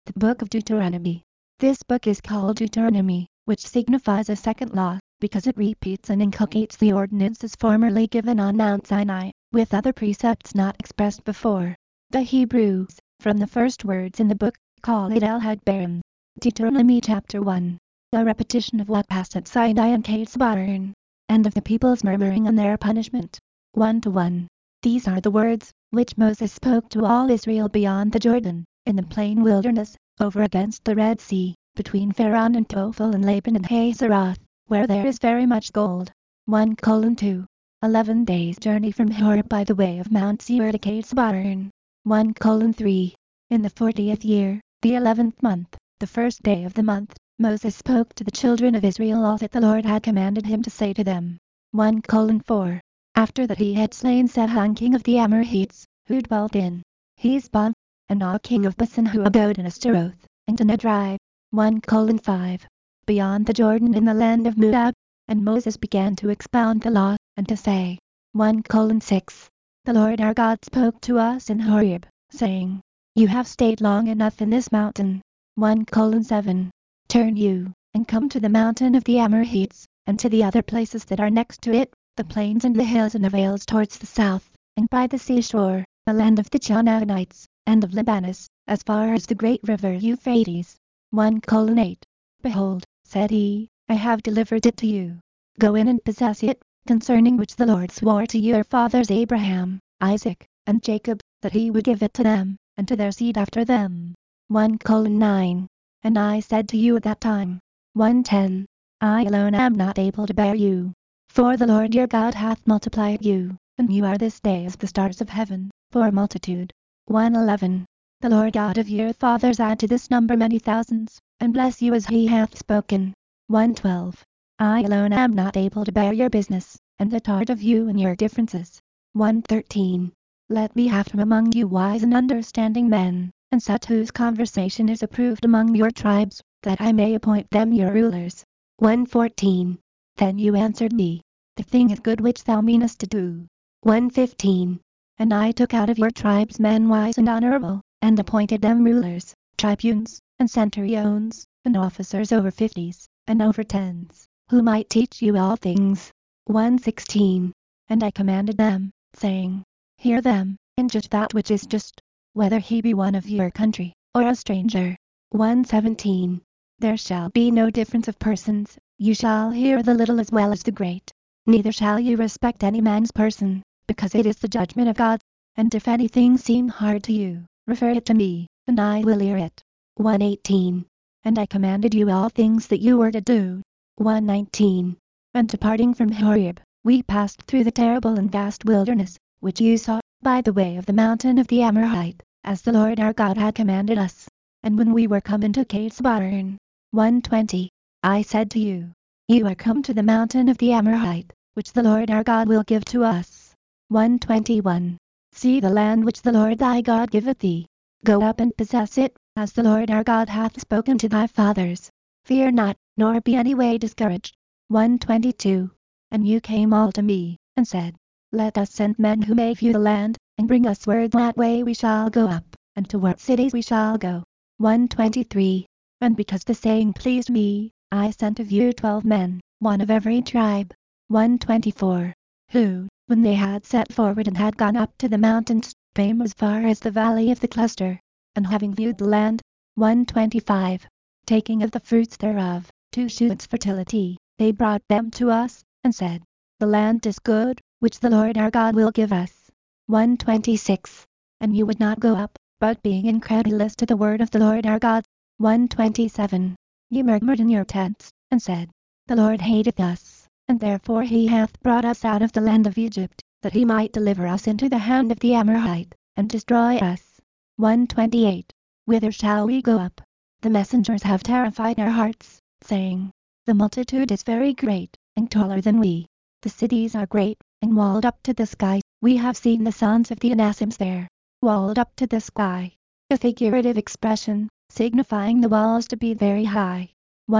The Book of Deuteronomy. This book is called Deuteronomy, which signifies a second law, because it repeats and inculcates the ordinances formerly given on Mount Sinai, with other precepts not expressed before. The Hebrews, from the first words in the book, call it El-Hadbarim. Deuteronomy chapter 1. A repetition of what passed at Sinai and Kadesh Barnea, and of the people's murmuring and their punishment. 1-1. These are the words, which Moses spoke to all Israel beyond the Jordan, in the plain wilderness, over against the Red Sea, between Pharaoh and Tophel and Laban and Hazeroth, where there is very much gold. 1:2. 11 days' journey from Horeb by the way of Mount Seir to Kadesh Barnea. 1:3. In the 40th year, the 11th month, the first day of the month, Moses spoke to the children of Israel all that the Lord had commanded him to say to them. 1:4. After that he had slain Sihon king of the Amorites, who dwelt in Heshbon, and Og king of Bashan who abode in Ashtaroth, and in Edrei. 1:5. Beyond the Jordan in the land of Moab, and Moses began to expound the law, and to say. 1:6. The Lord our God spoke to us in Horeb, saying, You have stayed long enough in this mountain. 1:7. Turn you, and come to the mountain of the Amorites, and to the other places that are next to it, the plains and the hills and the vales towards the south, and by the seashore, the land of the Canaanites, and of Libanus, as far as the great river Euphrates. 1:8. Behold, said he, I have delivered it to you. Go in and possess it, concerning which the Lord swore to your fathers Abraham, Isaac, and Jacob, that he would give it to them, and to their seed after them. 1:9. And I said to you at that time. 1:10. I alone am not able to bear you. For the Lord your God hath multiplied you, and you are this day as the stars of heaven, for multitude. 1:11. The Lord God of your fathers add to this number many thousands, and bless you as he hath spoken. 1:12. I alone am not able to bear your business, and the tard of you and your differences. 1:13. Let me have from among you wise and understanding men, and such whose conversation is approved among your tribes, that I may appoint them your rulers. 1:14. Then you answered me, The thing is good which thou meanest to do. 1:15. And I took out of your tribes men wise and honorable, and appointed them rulers, tribunes, and centurions, and officers over 50s, and over 10s, who might teach you all things. 1:16. And I commanded them, saying, Hear them, and judge that which is just, whether he be one of your country, or a stranger. 1:17. There shall be no difference of persons, you shall hear the little as well as the great. Neither shall you respect any man's person, because it is the judgment of God. And if anything seem hard to you, refer it to me, and I will hear it. 1:18. And I commanded you all things that you were to do. 1:19. And departing from Horeb, we passed through the terrible and vast wilderness, which you saw, by the way of the mountain of the Amorite, as the Lord our God had commanded us. And when we were come into Kadesh Barnea. 1:20. I said to you, You are come to the mountain of the Amorite, which the Lord our God will give to us. 1:21. See the land which the Lord thy God giveth thee. Go up and possess it, as the Lord our God hath spoken to thy fathers. Fear not, nor be any way discouraged. 1:22. And you came all to me, and said, Let us send men who may view the land, and bring us word what way we shall go up, and to what cities we shall go. 1:23. And because the saying pleased me, I sent of you 12 men, one of every tribe. 1:24. Who, when they had set forward and had gone up to the mountains, came as far as the valley of the cluster. And having viewed the land. 1:25. Taking of the fruits thereof, to shew its fertility, they brought them to us, and said, The land is good, which the Lord our God will give us. 1:26. And you would not go up, but being incredulous to the word of the Lord our God. 1:27. You murmured in your tents, and said, The Lord hateth us, and therefore he hath brought us out of the land of Egypt, that he might deliver us into the hand of the Amorite, and destroy us. 1:28. Whither shall we go up? The messengers have terrified our hearts, saying, The multitude is very great, and taller than we. The cities are great, and walled up to the sky. We have seen the sons of the Anassims there, walled up to the sky. A figurative expression, signifying the walls to be very high.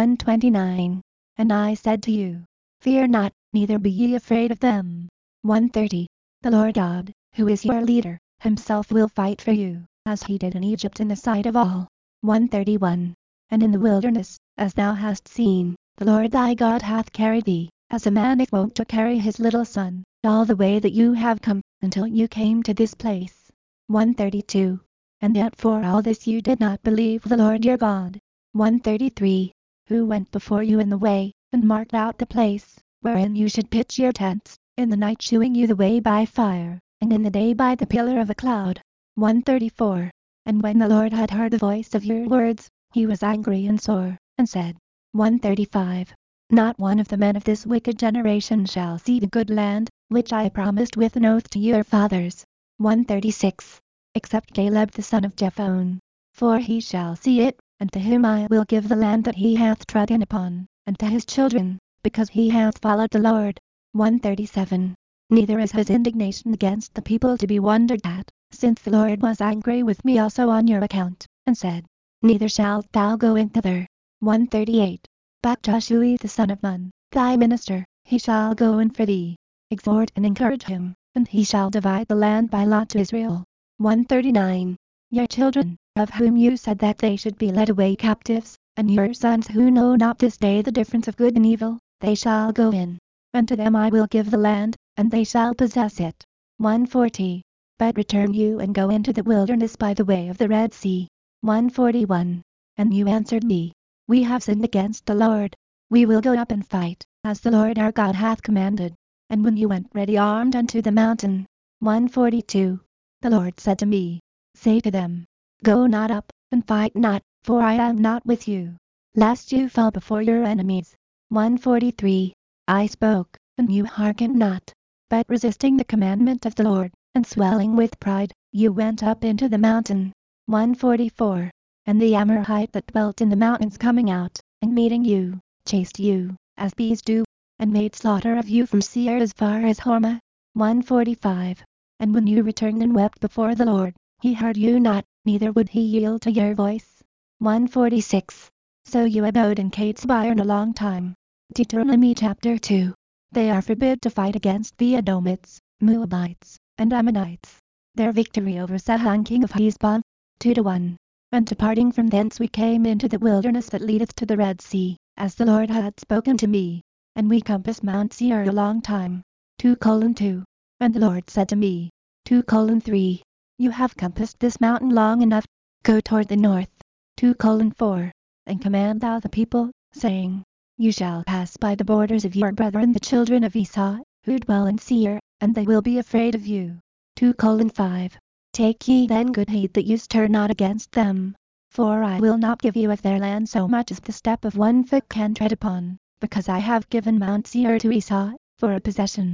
1:29. And I said to you, Fear not, neither be ye afraid of them. 1:30. The Lord God, who is your leader, himself will fight for you, as he did in Egypt in the sight of all. 131. And in the wilderness, as thou hast seen, the Lord thy God hath carried thee, as a man is wont to carry his little son, all the way that you have come, until you came to this place. 132. And yet for all this you did not believe the Lord your God. 133. Who went before you in the way, and marked out the place, wherein you should pitch your tents, in the night shewing you the way by fire, and in the day by the pillar of a cloud. 134. And when the Lord had heard the voice of your words, he was angry and sore, and said. 135. Not one of the men of this wicked generation shall see the good land, which I promised with an oath to your fathers. 136. Except Caleb the son of Jephunneh. For he shall see it, and to him I will give the land that he hath trodden upon, and to his children, because he hath followed the Lord. 137. Neither is his indignation against the people to be wondered at, since the Lord was angry with me also on your account, and said, Neither shalt thou go in thither. 138. But Joshua the son of Nun, thy minister, he shall go in for thee. Exhort and encourage him, and he shall divide the land by lot to Israel. 139. Your children, of whom you said that they should be led away captives, and your sons who know not this day the difference of good and evil, they shall go in. And to them I will give the land, and they shall possess it. 140. But return you and go into the wilderness by the way of the Red Sea. 141. And you answered me, We have sinned against the Lord. We will go up and fight, as the Lord our God hath commanded. And when you went ready armed unto the mountain. 142. The Lord said to me, Say to them, Go not up, and fight not, for I am not with you, lest you fall before your enemies. 143. I spoke, and you hearkened not, but resisting the commandment of the Lord, and swelling with pride, you went up into the mountain. 144. And the Amorite that dwelt in the mountains coming out, and meeting you, chased you, as bees do, and made slaughter of you from Seir as far as Hormah. 145. And when you returned and wept before the Lord, he heard you not, neither would he yield to your voice. 146. So you abode in Kadesh-barnea a long time. Deuteronomy chapter 2. They are forbid to fight against the Edomites, Moabites, and Ammonites. Their victory over Sihon king of Heshbon. 2-1. And departing from thence we came into the wilderness that leadeth to the Red Sea, as the Lord had spoken to me. And we compassed Mount Seir a long time. 2:2. And the Lord said to me. 2:3. You have compassed this mountain long enough. Go toward the north. 2:4. And command thou the people, saying, You shall pass by the borders of your brethren the children of Esau, who dwell in Seir, and they will be afraid of you. 2:5. Take ye then good heed that you stir not against them. For I will not give you of their land so much as the step of one foot can tread upon, because I have given Mount Seir to Esau, for a possession.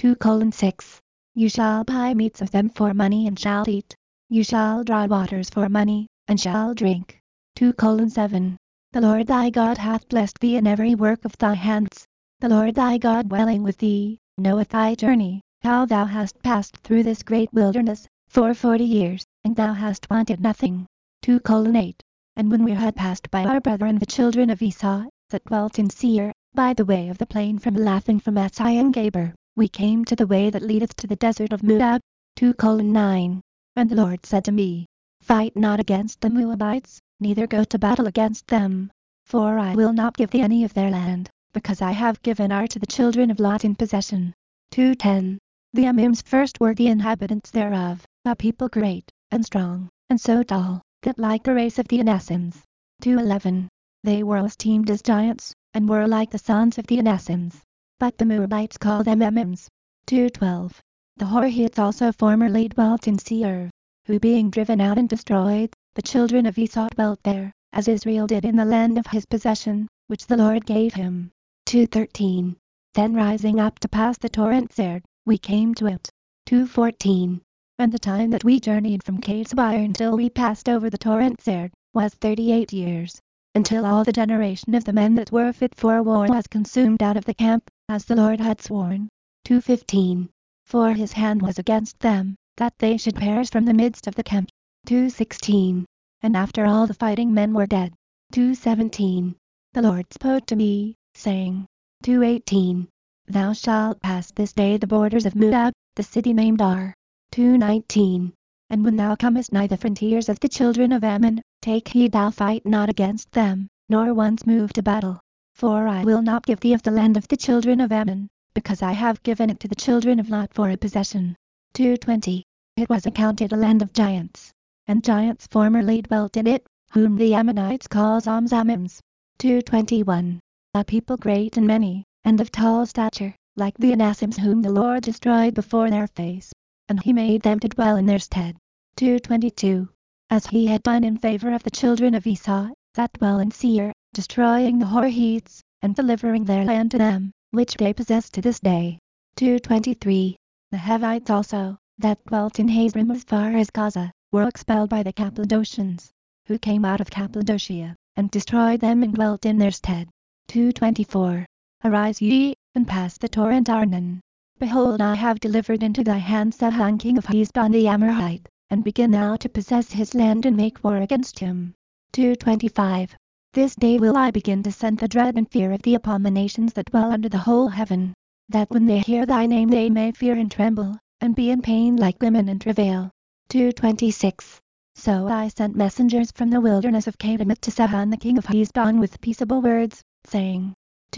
2:6. You shall buy meats of them for money and shall eat. You shall draw waters for money, and shall drink. 2:7. The Lord thy God hath blessed thee in every work of thy hands. The Lord thy God dwelling with thee, knoweth thy journey, how thou hast passed through this great wilderness, for 40 years, and thou hast wanted nothing. 2:8. And when we had passed by our brethren the children of Esau, that dwelt in Seir, by the way of the plain from Elath and from Ezion-Geber, we came to the way that leadeth to the desert of Moab. 2:9. And the Lord said to me, Fight not against the Moabites, neither go to battle against them. For I will not give thee any of their land, because I have given Ar to the children of Lot in possession. 2:10. The Emims first were the inhabitants thereof, a people great, and strong, and so tall, that like the race of the Anassims. 2:11. They were esteemed as giants, and were like the sons of the Anassims. But the Moabites call them Emims. 2:12. The Horites also formerly dwelt in Seir, who being driven out and destroyed, the children of Esau dwelt there, as Israel did in the land of his possession, which the Lord gave him. 2:13. Then rising up to pass the torrent Zerd, we came to it. 2:14. And the time that we journeyed from Kadesh-barnea until we passed over the torrent Zerd, was 38 years, until all the generation of the men that were fit for war was consumed out of the camp, as the Lord had sworn. 2:15. For his hand was against them, that they should perish from the midst of the camp. 2:16. And after all the fighting men were dead. 2:17. The Lord spoke to me, saying. 2:18. Thou shalt pass this day the borders of Moab, the city named Ar. 2:19. And when thou comest nigh the frontiers of the children of Ammon, Take heed thou fight not against them, nor once move to battle. For I will not give thee of the land of the children of Ammon, because I have given it to the children of Lot for a possession. 2:20. It was accounted a land of giants, and giants formerly dwelt in it, whom the Ammonites call Zamzamims. 2:21. A people great and many, and of tall stature, like the Anassims whom the Lord destroyed before their face, and he made them to dwell in their stead. 2:22. As he had done in favor of the children of Esau, that dwell in Seir, destroying the Horites, and delivering their land to them, which they possess to this day. 2:23. The Hivites also, that dwelt in Hazrim as far as Gaza, were expelled by the Cappadocians, who came out of Cappadocia, and destroyed them and dwelt in their stead. 2:24. Arise ye, and pass the torrent Arnon. Behold, I have delivered into thy hand Sihon king of Heshbon the Amorite, and begin thou to possess his land and make war against him. 2:25. This day will I begin to send the dread and fear of thee upon the nations that dwell under the whole heaven, that when they hear thy name they may fear and tremble, and be in pain like women in travail. 2:26. So I sent messengers from the wilderness of Kedemeth to Sihon the king of Heshbon with peaceable words, saying,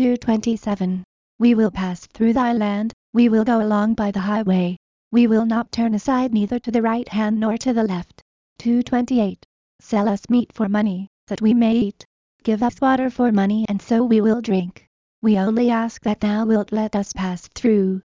2:27. We will pass through thy land, we will go along by the highway. We will not turn aside neither to the right hand nor to the left. 2:28. Sell us meat for money, that we may eat. Give us water for money, and so we will drink. We only ask that thou wilt let us pass through.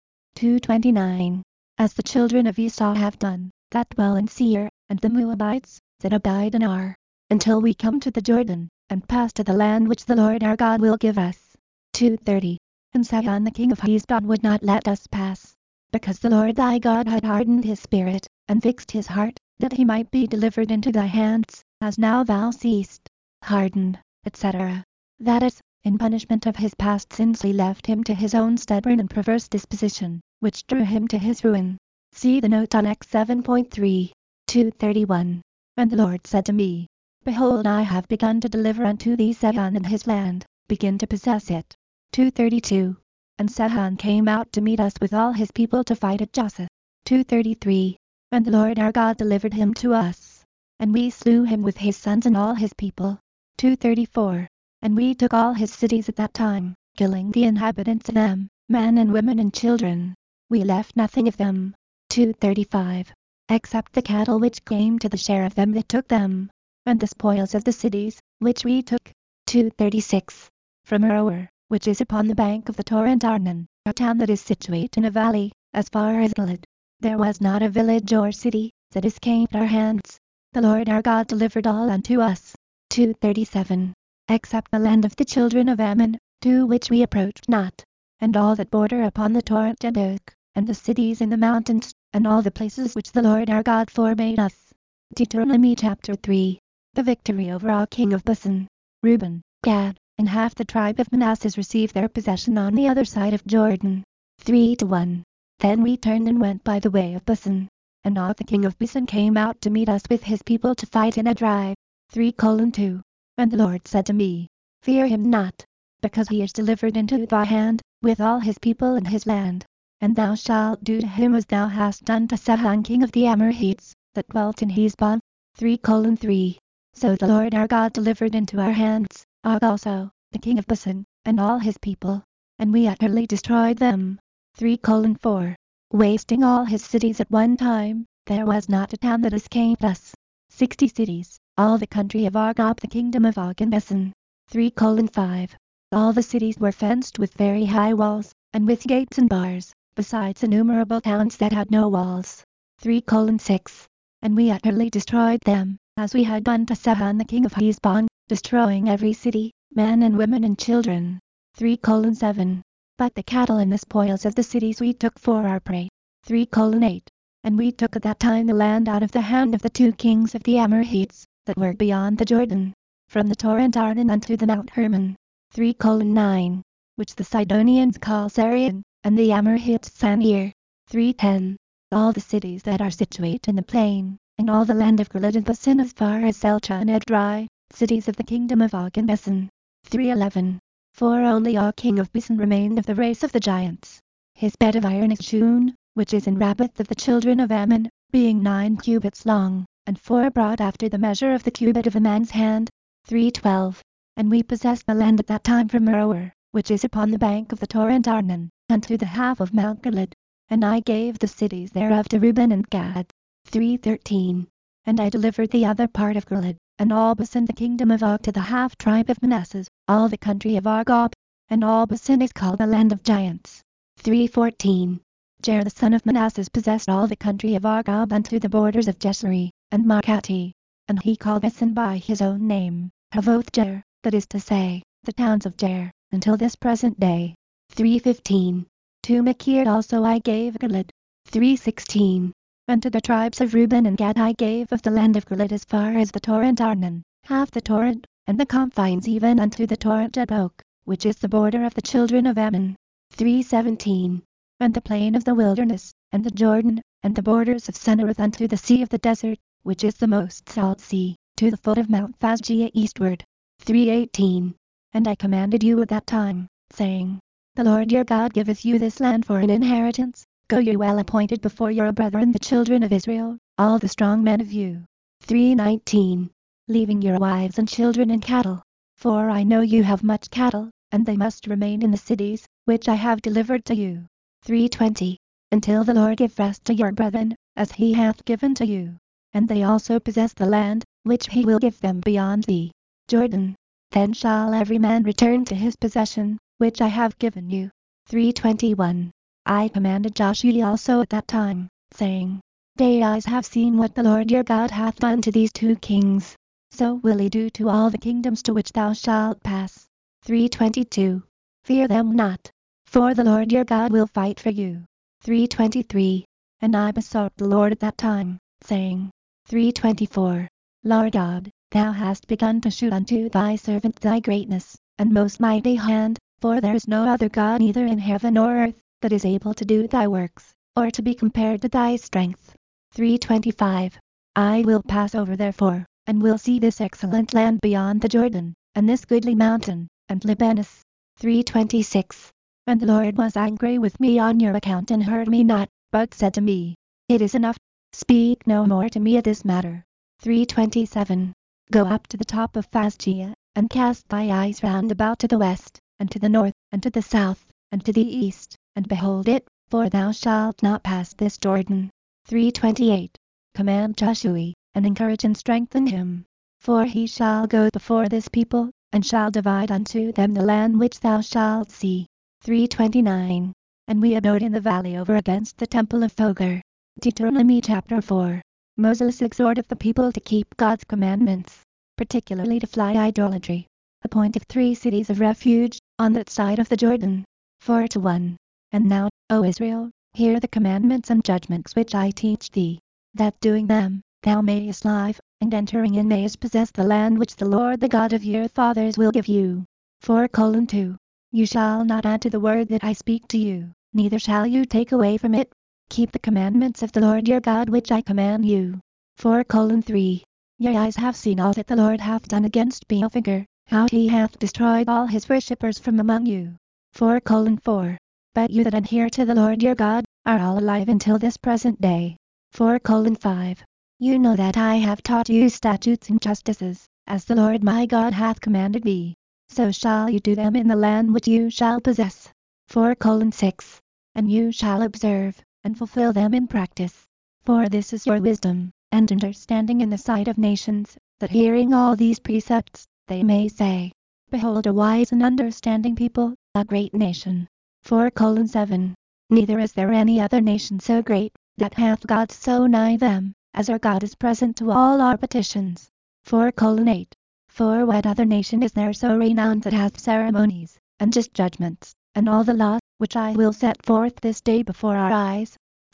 2:29. As the children of Esau have done, that dwell in Seir, and the Moabites, that abide in Ar, until we come to the Jordan, and pass to the land which the Lord our God will give us. 2:30. And Sihon the king of Heshbon would not let us pass, because the Lord thy God had hardened his spirit, and fixed his heart, that he might be delivered into thy hands, as now thou seest. Hardened, etc. That is, in punishment of his past sins he left him to his own stubborn and perverse disposition, which drew him to his ruin. See the note on X 7.3. 2:31. And the Lord said to me, Behold, I have begun to deliver unto thee Sihon and his land, begin to possess it. 2:32. And Sihon came out to meet us with all his people to fight at Jasa. 2:33. And the Lord our God delivered him to us, and we slew him with his sons and all his people. 2:34. And we took all his cities at that time, killing the inhabitants of them, men and women and children. We left nothing of them. 2:35. Except the cattle which came to the share of them that took them, and the spoils of the cities, which we took. 2:36. From Aroer, which is upon the bank of the torrent Arnon, a town that is situate in a valley, as far as Gilad, there was not a village or city that escaped our hands. The Lord our God delivered all unto us. 2:37. Except the land of the children of Ammon, to which we approached not, and all that border upon the torrent Jabbok, and the cities in the mountains, and all the places which the Lord our God forbade us. Deuteronomy chapter 3. The victory over Og king of Bashan. Reuben, Gad, and half the tribe of Manasseh received their possession on the other side of Jordan. 3:1. Then we turned and went by the way of Bashan, and Og the king of Bashan came out to meet us with his people to fight in Edrei. 3:2. And the Lord said to me, Fear him not, because he is delivered into thy hand, with all his people and his land. And thou shalt do to him as thou hast done to Sihon king of the Amorites, that dwelt in Heshbon. 3:3. So the Lord our God delivered into our hands Og also, the king of Bashan, and all his people, and we utterly destroyed them. 3:4. Wasting all his cities at one time, there was not a town that escaped us. 60 cities, all the country of Argob the kingdom of Og and Bashan. 3:5. All the cities were fenced with very high walls, and with gates and bars, besides innumerable towns that had no walls. 3:6. And we utterly destroyed them, as we had done to Sihon the king of Heshbon, destroying every city, men and women and children. 3:7. But the cattle and the spoils of the cities we took for our prey. 3:8. And we took at that time the land out of the hand of the 2 kings of the Amorites, that were beyond the Jordan, from the torrent Arnon unto the Mount Hermon. 3:9. Which the Sidonians call Sarion, and the Amorites Sanir. 3:10. All the cities that are situate in the plain, and all the land of Gilad and Bashan as far as Selcha and Edrei, cities of the kingdom of Og and Bashan. 3:11. For only Og king of Bashan remained of the race of the giants. His bed of iron is Shun, which is in Rabbath of the children of Ammon, being 9 cubits long, and 4 broad after the measure of the cubit of a man's hand. 3:12. And we possessed the land at that time from Aroer, which is upon the bank of the torrent Arnon, unto the half of Mount Gilead. And I gave the cities thereof to Reuben and Gad. 3:13. And I delivered the other part of Gilead, and all Bashan the kingdom of Og to the half tribe of Manasseh, all the country of Argob, and all Bashan is called the land of giants. 3:14. Jair the son of Manasseh possessed all the country of Argob unto the borders of Jeshurun, and Marcati, and he called Bashan by his own name, Havoth Jair, that is to say, the towns of Jair, until this present day. 3:15. To Machir also I gave Gilead. 3:16. Unto the tribes of Reuben and Gad I gave of the land of Gilead as far as the torrent Arnon, half the torrent, and the confines even unto the torrent Jabbok, which is the border of the children of Ammon. 3:17. And the plain of the wilderness, and the Jordan, and the borders of Sennaerith unto the sea of the desert, which is the most salt sea, to the foot of Mount Phasgia eastward. 3:18. And I commanded you at that time, saying, The Lord your God giveth you this land for an inheritance. Go ye well appointed before your brethren the children of Israel, all the strong men of you. 3:19. Leaving your wives and children and cattle. For I know you have much cattle, and they must remain in the cities, which I have delivered to you. 3:20. Until the Lord give rest to your brethren, as he hath given to you. And they also possess the land, which he will give them beyond the Jordan. Then shall every man return to his possession, which I have given you. 3:21. I commanded Joshua also at that time, saying, Thy eyes have seen what the Lord your God hath done to these 2 kings. So will he do to all the kingdoms to which thou shalt pass. 3:22. Fear them not, for the Lord your God will fight for you. 3:23. And I besought the Lord at that time, saying, 3:24. Lord God, thou hast begun to shew unto thy servant thy greatness, and most mighty hand, for there is no other God neither in heaven or earth, that is able to do thy works, or to be compared to thy strength. 3:25. I will pass over therefore, and will see this excellent land beyond the Jordan, and this goodly mountain, and Libanus. 3:26. And the Lord was angry with me on your account and heard me not, but said to me, It is enough, speak no more to me of this matter. 3:27. Go up to the top of Phasgia, and cast thy eyes round about to the west, and to the north, and to the south, and to the east, and behold it, for thou shalt not pass this Jordan. 3:28. Command Joshua, and encourage and strengthen him. For he shall go before this people, and shall divide unto them the land which thou shalt see. 3:29. And we abode in the valley over against the temple of Thogar. Deuteronomy chapter 4. Moses exhorteth the people to keep God's commandments, particularly to fly idolatry. Appointeth 3 cities of refuge, on that side of the Jordan. 4:1. And now, O Israel, hear the commandments and judgments which I teach thee, that doing them, thou mayest live, and entering in mayest possess the land which the Lord the God of your fathers will give you. 4:2. You shall not add to the word that I speak to you, neither shall you take away from it. Keep the commandments of the Lord your God which I command you. 4:3. Your eyes have seen all that the Lord hath done against Beelzebub, how he hath destroyed all his worshippers from among you. 4:4. But you that adhere to the Lord your God, are all alive until this present day. 4:5. You know that I have taught you statutes and justices, as the Lord my God hath commanded me. So shall you do them in the land which you shall possess. 4:6. And you shall observe, and fulfill them in practice. For this is your wisdom, and understanding in the sight of nations, that hearing all these precepts, they may say, Behold a wise and understanding people, a great nation. 4:7. Neither is there any other nation so great, that hath God so nigh them, as our God is present to all our petitions. 4:8. For what other nation is there so renowned that hath ceremonies, and just judgments, and all the law, which I will set forth this day before our eyes?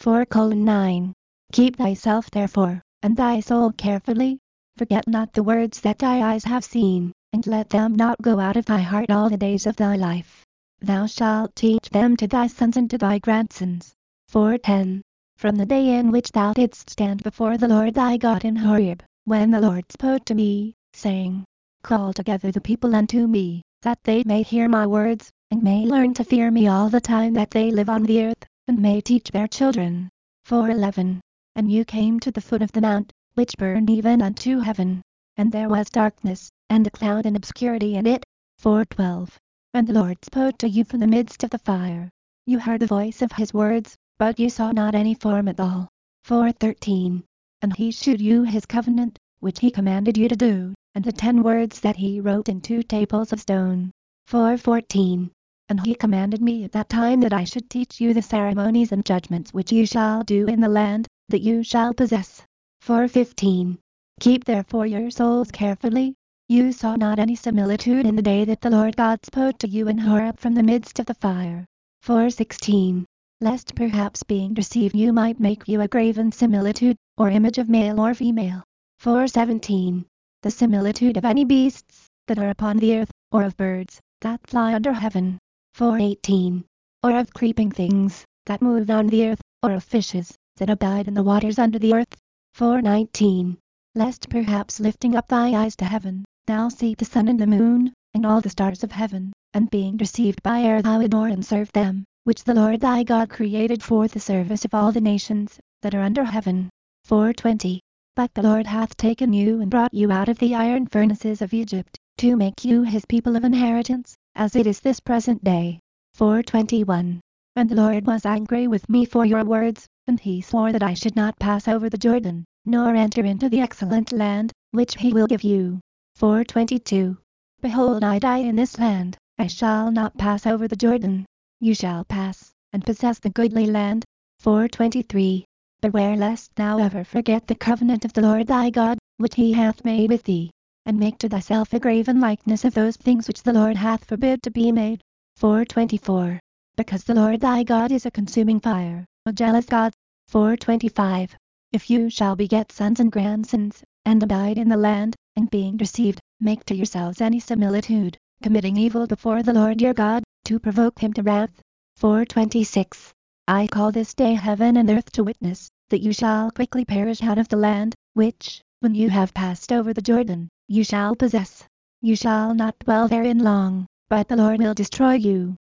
4:9. Keep thyself therefore, and thy soul carefully. Forget not the words that thy eyes have seen, and let them not go out of thy heart all the days of thy life. Thou shalt teach them to thy sons and to thy grandsons. 4:10. From the day in which thou didst stand before the Lord thy God in Horeb, when the Lord spoke to me, saying, Call together the people unto me, that they may hear my words, and may learn to fear me all the time that they live on the earth, and may teach their children. 4:11. And you came to the foot of the mount, which burned even unto heaven. And there was darkness, and a cloud and obscurity in it. 4:12. And the Lord spoke to you from the midst of the fire. You heard the voice of his words, but you saw not any form at all. 4:13. And he shewed you his covenant, which he commanded you to do, and the 10 words that he wrote in 2 tables of stone. 4:14. And he commanded me at that time that I should teach you the ceremonies and judgments which you shall do in the land that you shall possess. 4:15. Keep therefore your souls carefully. You saw not any similitude in the day that the Lord God spoke to you in Horeb from the midst of the fire. 4:16. Lest perhaps being deceived you might make you a graven similitude, or image of male or female. 4:17. The similitude of any beasts that are upon the earth, or of birds that fly under heaven. 4:18. Or of creeping things that move on the earth, or of fishes that abide in the waters under the earth. 4:19. Lest perhaps lifting up thy eyes to heaven, thou see the sun and the moon, and all the stars of heaven, and being deceived by error thou adore and serve them, which the Lord thy God created for the service of all the nations that are under heaven. 4:20. But the Lord hath taken you and brought you out of the iron furnaces of Egypt, to make you his people of inheritance, as it is this present day. 4:21. And the Lord was angry with me for your words, and he swore that I should not pass over the Jordan, nor enter into the excellent land, which he will give you. 4:22. Behold, I die in this land, I shall not pass over the Jordan. You shall pass, and possess the goodly land. 4:23. Beware lest thou ever forget the covenant of the Lord thy God, which he hath made with thee, and make to thyself a graven likeness of those things which the Lord hath forbid to be made. 4:24. Because the Lord thy God is a consuming fire, a jealous God. 4:25. If you shall beget sons and grandsons, and abide in the land, and being deceived, make to yourselves any similitude, committing evil before the Lord your God, to provoke him to wrath. 4:26. I call this day heaven and earth to witness, that you shall quickly perish out of the land, which, when you have passed over the Jordan, you shall possess. You shall not dwell therein long, but the Lord will destroy you.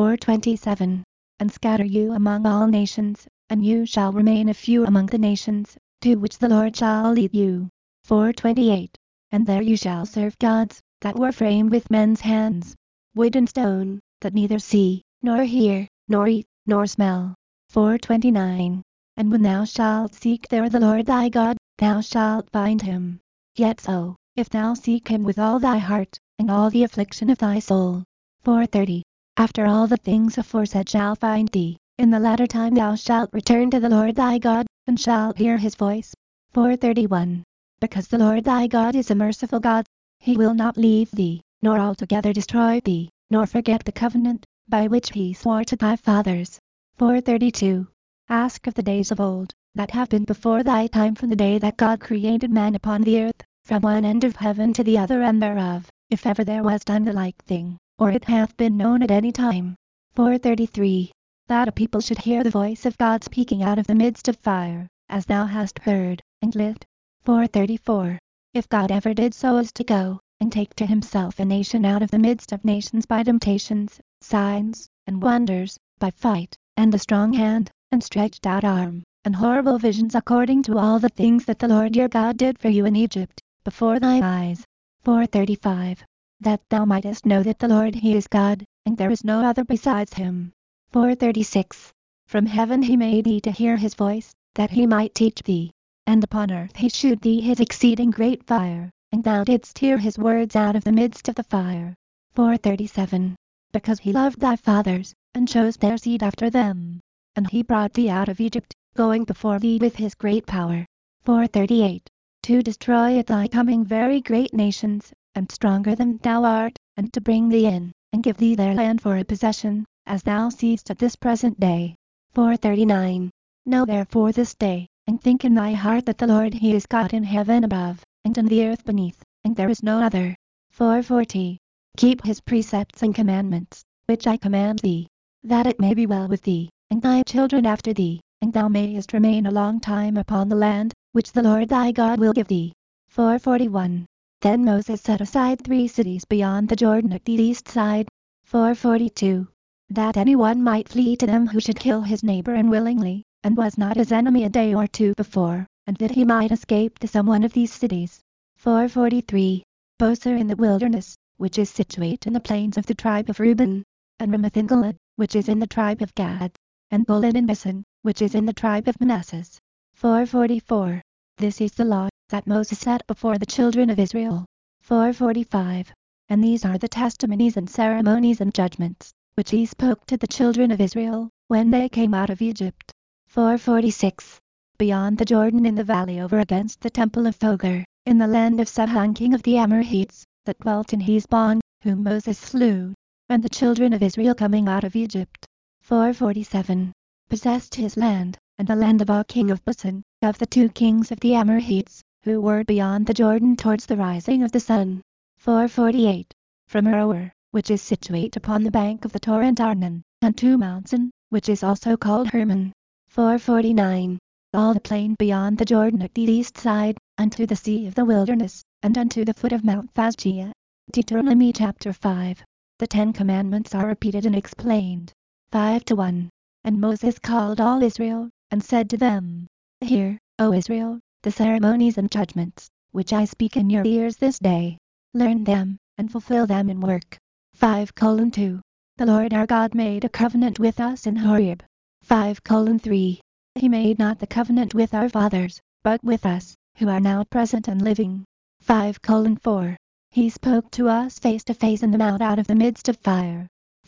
4:27. And scatter you among all nations, and you shall remain a few among the nations, to which the Lord shall lead you. 4:28. And there you shall serve gods, that were framed with men's hands, wood and stone, that neither see, nor hear, nor eat, nor smell. 4:29. And when thou shalt seek there the Lord thy God, thou shalt find him. Yet so, if thou seek him with all thy heart, and all the affliction of thy soul. 4:30. After all the things aforesaid shall find thee, in the latter time thou shalt return to the Lord thy God, and shalt hear his voice. 4:31. Because the Lord thy God is a merciful God, he will not leave thee, nor altogether destroy thee, nor forget the covenant, by which he swore to thy fathers. 4:32. Ask of the days of old, that have been before thy time, from the day that God created man upon the earth, from one end of heaven to the other end thereof, if ever there was done the like thing, or it hath been known at any time. 4:33. That a people should hear the voice of God speaking out of the midst of fire, as thou hast heard, and lived. 4:34. If God ever did so as to go, and take to himself a nation out of the midst of nations by temptations, signs, and wonders, by fight, and a strong hand, and stretched out arm, and horrible visions, according to all the things that the Lord your God did for you in Egypt, before thy eyes. 4:35. That thou mightest know that the Lord he is God, and there is no other besides him. 4:36. From heaven he made thee to hear his voice, that he might teach thee. And upon earth he shewed thee his exceeding great fire, and thou didst hear his words out of the midst of the fire. 4:37. Because he loved thy fathers, and chose their seed after them. And he brought thee out of Egypt, going before thee with his great power. 4:38. To destroy at thy coming very great nations, and stronger than thou art, and to bring thee in, and give thee their land for a possession, as thou seest at this present day. 4:39. Know therefore this day, and think in thy heart that the Lord he is God in heaven above, and in the earth beneath, and there is no other. 4:40. Keep his precepts and commandments, which I command thee, that it may be well with thee, and thy children after thee, and thou mayest remain a long time upon the land, which the Lord thy God will give thee. 4:41. Then Moses set aside 3 cities beyond the Jordan at the east side. 4:42. That any one might flee to them who should kill his neighbor unwillingly, and was not his enemy a day or 2 before. and that he might escape to some one of these cities. 443. Boser in the wilderness, which is situate in the plains of the tribe of Reuben, and Ramoth in Gilead, which is in the tribe of Gad, and Golan in Bashan, which is in the tribe of Manasseh. 444. This is the law that Moses set before the children of Israel. 445. And these are the testimonies and ceremonies and judgments, which he spoke to the children of Israel, when they came out of Egypt. 446. Beyond the Jordan in the valley over against the temple of Thogar, in the land of Sihon king of the Amorites, that dwelt in Heshbon, whom Moses slew, and the children of Israel coming out of Egypt. 447. Possessed his land, and the land of Og king of Bashan, of the 2 kings of the Amorites, who were beyond the Jordan towards the rising of the sun. 448. From Aroer, which is situate upon the bank of the torrent Arnon, unto Mountain, which is also called Hermon. 449. All the plain beyond the Jordan at the east side, unto the sea of the wilderness, and unto the foot of Mount Phasgia. Deuteronomy chapter 5. The 10 Commandments are repeated and explained. 5-1. And Moses called all Israel, and said to them, Hear, O Israel, the ceremonies and judgments, which I speak in your ears this day. Learn them, and fulfill them in work. 5:2. The Lord our God made a covenant with us in Horeb. 5:3. He made not the covenant with our fathers, but with us, who are now present and living. 5:4. He spoke to us face to face in the mount out of the midst of fire.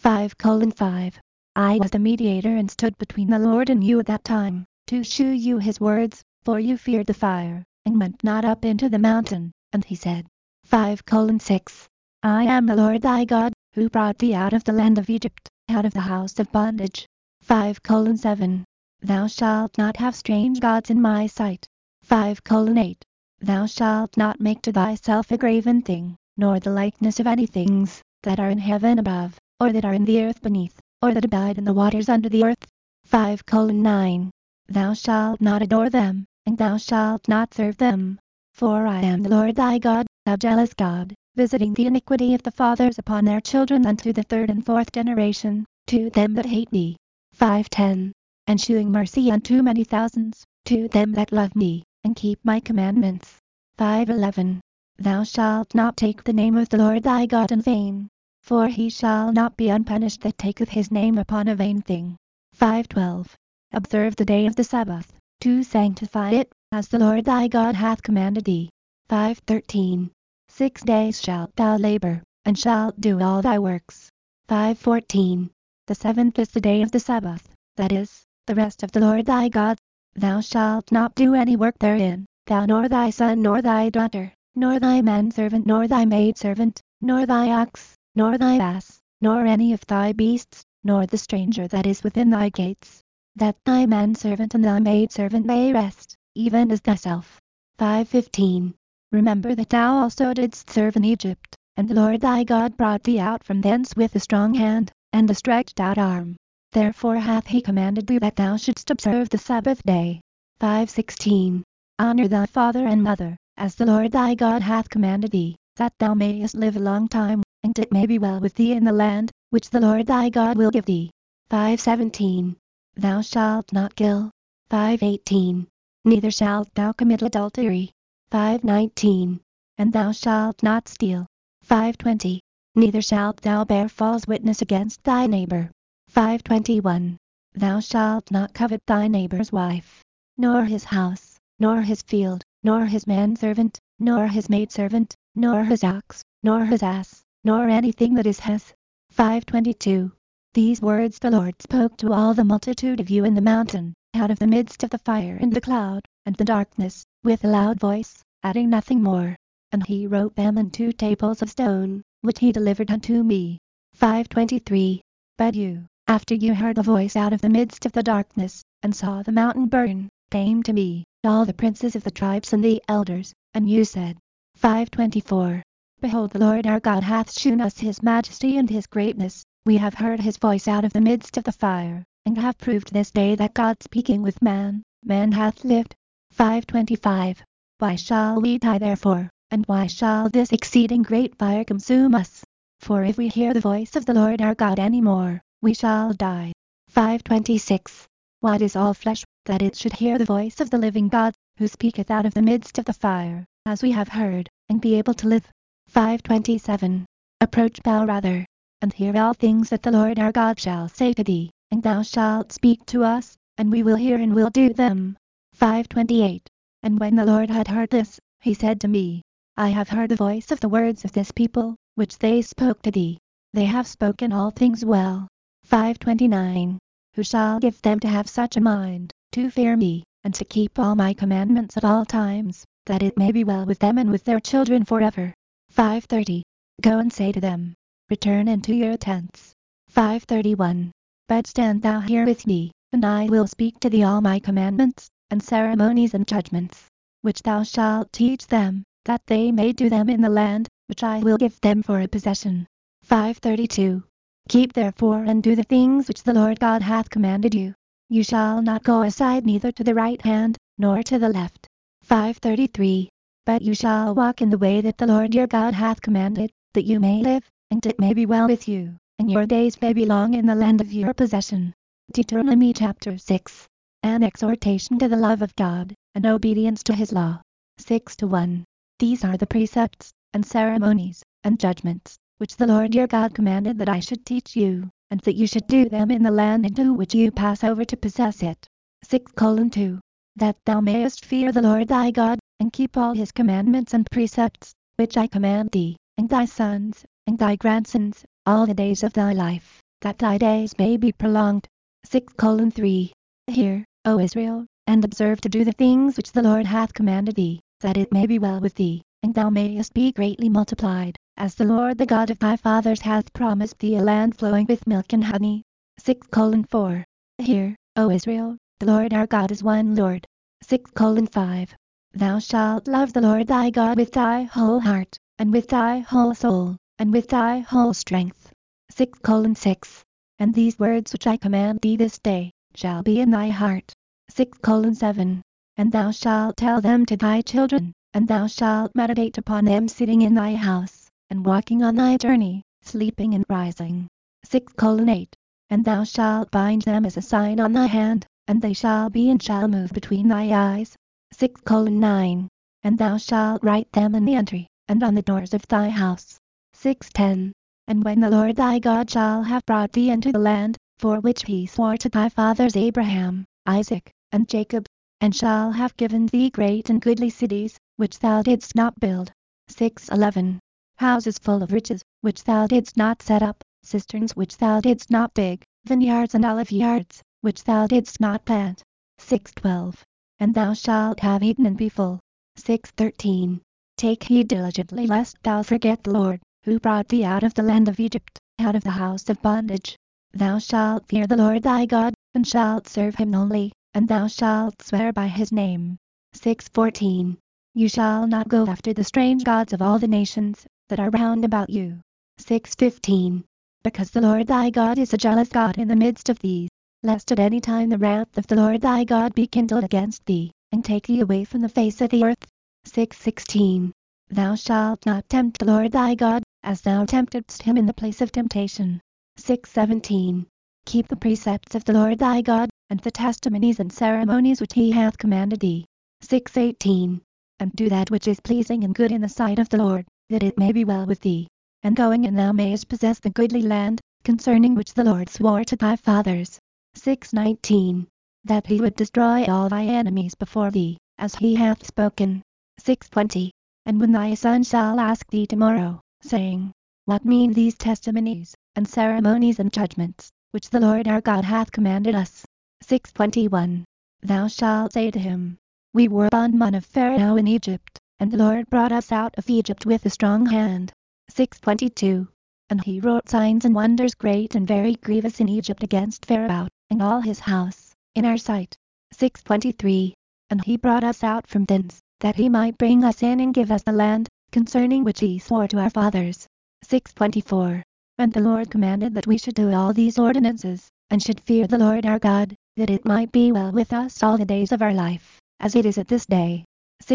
5:5. I was the mediator and stood between the Lord and you at that time, to shew you his words, for you feared the fire, and went not up into the mountain. And he said, 5:6. I am the Lord thy God, who brought thee out of the land of Egypt, out of the house of bondage. 5:7. Thou shalt not have strange gods in my sight. 5:8. Thou shalt not make to thyself a graven thing, nor the likeness of any things that are in heaven above, or that are in the earth beneath, or that abide in the waters under the earth. 5:9. Thou shalt not adore them, and thou shalt not serve them. For I am the Lord thy God, thou jealous God, visiting the iniquity of the fathers upon their children unto the 3rd and 4th generation, to them that hate me. 5:10. And shewing mercy unto many thousands, to them that love me, and keep my commandments. 5:11. Thou shalt not take the name of the Lord thy God in vain, for he shall not be unpunished that taketh his name upon a vain thing. 5:12. Observe the day of the Sabbath, to sanctify it, as the Lord thy God hath commanded thee. 5:13. 6 days shalt thou labor, and shalt do all thy works. 5:14. The 7th is the day of the Sabbath, that is, the rest of the Lord thy God. Thou shalt not do any work therein, thou nor thy son nor thy daughter, nor thy manservant nor thy maidservant, nor thy ox, nor thy ass, nor any of thy beasts, nor the stranger that is within thy gates, that thy manservant and thy maidservant may rest, even as thyself. 5:15. Remember that thou also didst serve in Egypt, and the Lord thy God brought thee out from thence with a strong hand, and a stretched out arm. Therefore hath he commanded thee that thou shouldst observe the Sabbath day. 5:16. Honor thy father and mother, as the Lord thy God hath commanded thee, that thou mayest live a long time, and it may be well with thee in the land, which the Lord thy God will give thee. 5:17. Thou shalt not kill. 5:18. Neither shalt thou commit adultery. 5:19. And thou shalt not steal. 5:20. Neither shalt thou bear false witness against thy neighbor. 5:21. Thou shalt not covet thy neighbor's wife, nor his house, nor his field, nor his manservant, nor his maidservant, nor his ox, nor his ass, nor anything that is his. 5:22. These words the Lord spoke to all the multitude of you in the mountain, out of the midst of the fire and the cloud, and the darkness, with a loud voice, adding nothing more. And he wrote them in 2 tables of stone, which he delivered unto me. 5:23. But you, after you heard the voice out of the midst of the darkness, and saw the mountain burn, came to me, all the princes of the tribes and the elders, and you said, 5:24. Behold, the Lord our God hath shewn us his majesty and his greatness. We have heard his voice out of the midst of the fire, and have proved this day that God speaking with man hath lived. 5:25. Why shall we die therefore, and why shall this exceeding great fire consume us? For if we hear the voice of the Lord our God any more, we shall die. 5:26. What is all flesh, that it should hear the voice of the living God? who speaketh out of the midst of the fire, as we have heard, and be able to live. 5:27. Approach thou rather, and hear all things that the Lord our God shall say to thee, and thou shalt speak to us, and we will hear and will do them. 5:28. And when the Lord had heard this, he said to me, I have heard the voice of the words of this people, which they spoke to thee. They have spoken all things well. 5:29. Who shall give them to have such a mind, to fear me, and to keep all my commandments at all times, that it may be well with them and with their children forever. 5:30. Go and say to them, return into your tents. 5:31. But stand thou here with me, and I will speak to thee all my commandments, and ceremonies and judgments, which thou shalt teach them, that they may do them in the land, which I will give them for a possession. 5:32. Keep therefore and do the things which the Lord God hath commanded you. You shall not go aside neither to the right hand, nor to the left. 5:33. But you shall walk in the way that the Lord your God hath commanded, that you may live, and it may be well with you, and your days may be long in the land of your possession. Deuteronomy chapter 6. An exhortation to the love of God, and obedience to his law. 6:1. These are the precepts, and ceremonies, and judgments, which the Lord your God commanded that I should teach you, and that you should do them in the land into which you pass over to possess it. 6:2. That thou mayest fear the Lord thy God, and keep all his commandments and precepts, which I command thee, and thy sons, and thy grandsons, all the days of thy life, that thy days may be prolonged. 6:3. Hear, O Israel, and observe to do the things which the Lord hath commanded thee, that it may be well with thee, and thou mayest be greatly multiplied, as the Lord the God of thy fathers hath promised thee a land flowing with milk and honey. 6:4. Hear, O Israel, the Lord our God is one Lord. 6:5. Thou shalt love the Lord thy God with thy whole heart, and with thy whole soul, and with thy whole strength. 6:6. And these words which I command thee this day, shall be in thy heart. 6:7. And thou shalt tell them to thy children, and thou shalt meditate upon them sitting in thy house, and walking on thy journey, sleeping and rising. 6:8. And thou shalt bind them as a sign on thy hand, and they shall be and shall move between thy eyes. 6:9. And thou shalt write them in the entry, and on the doors of thy house. 6:10. And when the Lord thy God shall have brought thee into the land, for which he swore to thy fathers Abraham, Isaac, and Jacob, and shall have given thee great and goodly cities, which thou didst not build. 6:11. Houses full of riches, which thou didst not set up, cisterns which thou didst not dig, vineyards and olive yards, which thou didst not plant. 6:12. And thou shalt have eaten and be full. 6:13. Take heed diligently lest thou forget the Lord, who brought thee out of the land of Egypt, out of the house of bondage. Thou shalt fear the Lord thy God, and shalt serve him only, and thou shalt swear by his name. 6:14. You shall not go after the strange gods of all the nations that are round about you. 6:15. Because the Lord thy God is a jealous God in the midst of thee, lest at any time the wrath of the Lord thy God be kindled against thee, and take thee away from the face of the earth. 6:16. Thou shalt not tempt the Lord thy God, as thou temptedst him in the place of temptation. 6:17. Keep the precepts of the Lord thy God, and the testimonies and ceremonies which he hath commanded thee. 6:18. And do that which is pleasing and good in the sight of the Lord, that it may be well with thee, and going and thou mayest possess the goodly land, concerning which the Lord swore to thy fathers. 6:19. That he would destroy all thy enemies before thee, as he hath spoken. 6:20. And when thy son shall ask thee tomorrow, saying, What mean these testimonies, and ceremonies and judgments, which the Lord our God hath commanded us? 6:21. Thou shalt say to him, We were bondmen of Pharaoh in Egypt, and the Lord brought us out of Egypt with a strong hand. 6:22. And he wrought signs and wonders great and very grievous in Egypt against Pharaoh, and all his house, in our sight. 6:23. And he brought us out from thence, that he might bring us in and give us the land, concerning which he swore to our fathers. 6:24. And the Lord commanded that we should do all these ordinances, and should fear the Lord our God, that it might be well with us all the days of our life, as it is at this day.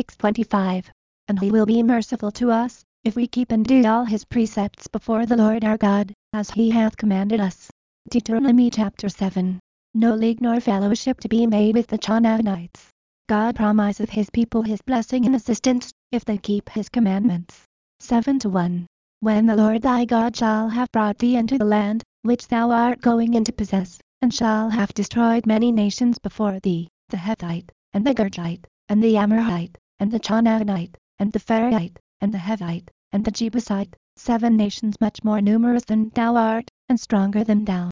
6:25. And he will be merciful to us, if we keep and do all his precepts before the Lord our God, as he hath commanded us. Deuteronomy chapter 7. No league nor fellowship to be made with the Canaanites. God promiseth his people his blessing and assistance, if they keep his commandments. 7-1. When the Lord thy God shall have brought thee into the land, which thou art going in to possess, and shall have destroyed many nations before thee, the Hethite, and the Girgite, and the Amorite, and the Canaanite, and the Pharaite, and the Hevite, and the Jebusite, 7 nations much more numerous than thou art, and stronger than thou.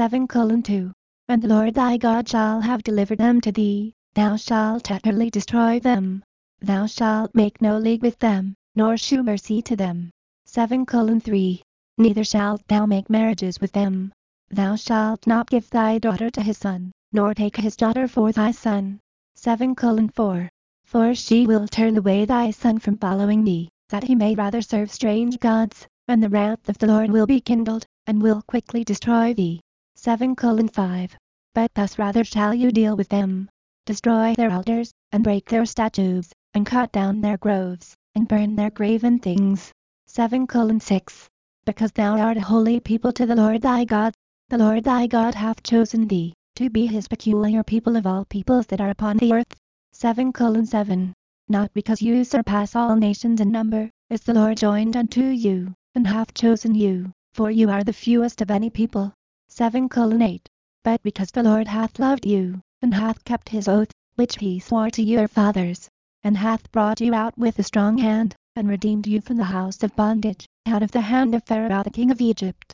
7:2. And the Lord thy God shall have delivered them to thee, thou shalt utterly destroy them. Thou shalt make no league with them, nor shew mercy to them. 7:3. Neither shalt thou make marriages with them. Thou shalt not give thy daughter to his son, nor take his daughter for thy son. 7:4. For she will turn away thy son from following thee, that he may rather serve strange gods, and the wrath of the Lord will be kindled, and will quickly destroy thee. 7:5. But thus rather shall you deal with them. Destroy their altars, and break their statues, and cut down their groves, and burn their graven things. 7:6. Because thou art a holy people to the Lord thy God, the Lord thy God hath chosen thee, to be his peculiar people of all peoples that are upon the earth. 7:7. Not because you surpass all nations in number, is the Lord joined unto you, and hath chosen you, for you are the fewest of any people. 7:8. But because the Lord hath loved you, and hath kept his oath, which he swore to your fathers, and hath brought you out with a strong hand, and redeemed you from the house of bondage, out of the hand of Pharaoh the king of Egypt.